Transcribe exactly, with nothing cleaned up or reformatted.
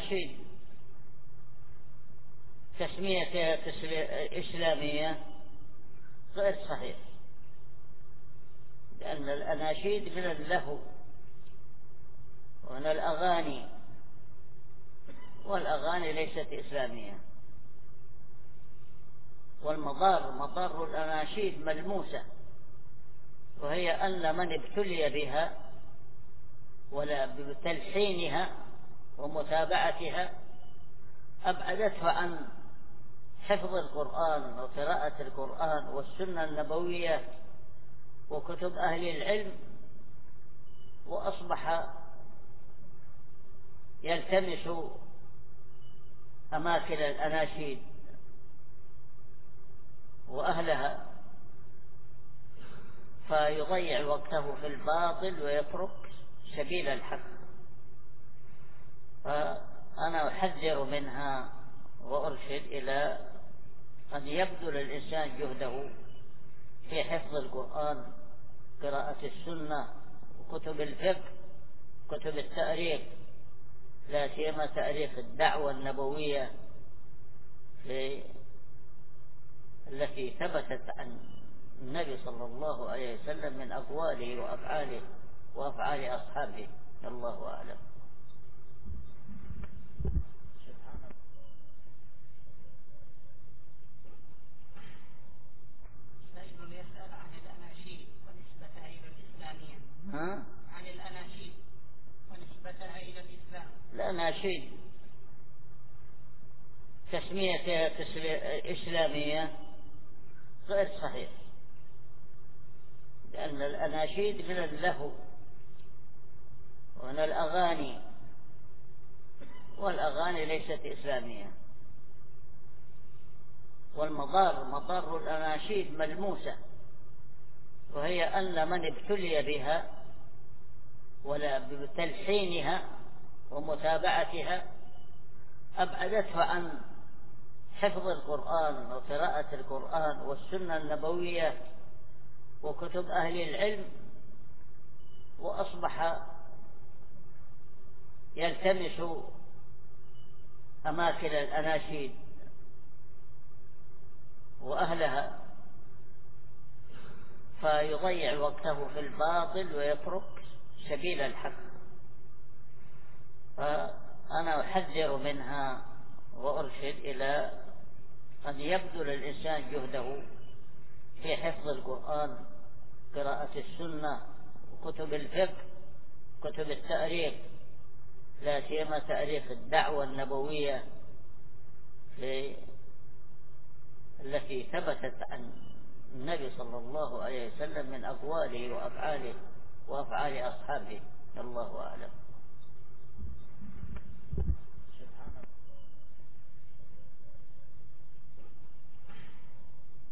الأناشيد تسميتها إسلامية غير صحيح، لأن الأناشيد من اللهو ومن الأغاني، والأغاني ليست إسلامية. والمضار مضار الأناشيد ملموسة، وهي أن من ابتلي بها ولا بتلحينها ومتابعتها أبعدته عن حفظ القرآن وقراءة القرآن والسنة النبوية وكتب أهل العلم، وأصبح يلتمس أماكن الأناشيد وأهلها، فيضيع وقته في الباطل ويترك سبيل الحق. فأنا أحذر منها وأرشد إلى أن يبذل الإنسان جهده في حفظ القرآن، قراءة السنة، وكتب الفقه، كتب التاريخ، لا سيما تاريخ الدعوة النبوية التي ثبتت عن النبي صلى الله عليه وسلم من أقواله وأفعاله وأفعال أصحابه. الله أعلم. سائل يسأل عن الأناشيد ونسبتها إلى الإسلامية. ها؟ عن الأناشيد ونسبتها إلى الإسلام. الأناشيد تسميتها إسلامية غير صحيح، لأن الأناشيد من اللهو ومن الأغاني، والأغاني ليست إسلامية. والمضار مضار الأناشيد ملموسة، وهي أن من ابتلي بها ولا بتلحينها ومتابعتها أبعدته عن حفظ القرآن وقراءة القرآن والسنة النبوية وكتب أهل العلم، وأصبح يلتمس أماكن الأناشيد وأهلها، فيضيع وقته في الباطل ويترك سبيل الحق. فأنا أحذر منها وأرشد إلى أن يبذل الإنسان جهده في حفظ القرآن، قراءة السنة، وكتب الفقه، كتب التاريخ، لا سيما تاريخ الدعوة النبوية التي ثبتت عن النبي صلى الله عليه وسلم من أقواله وأفعاله وأفعال أصحابه. الله أعلم.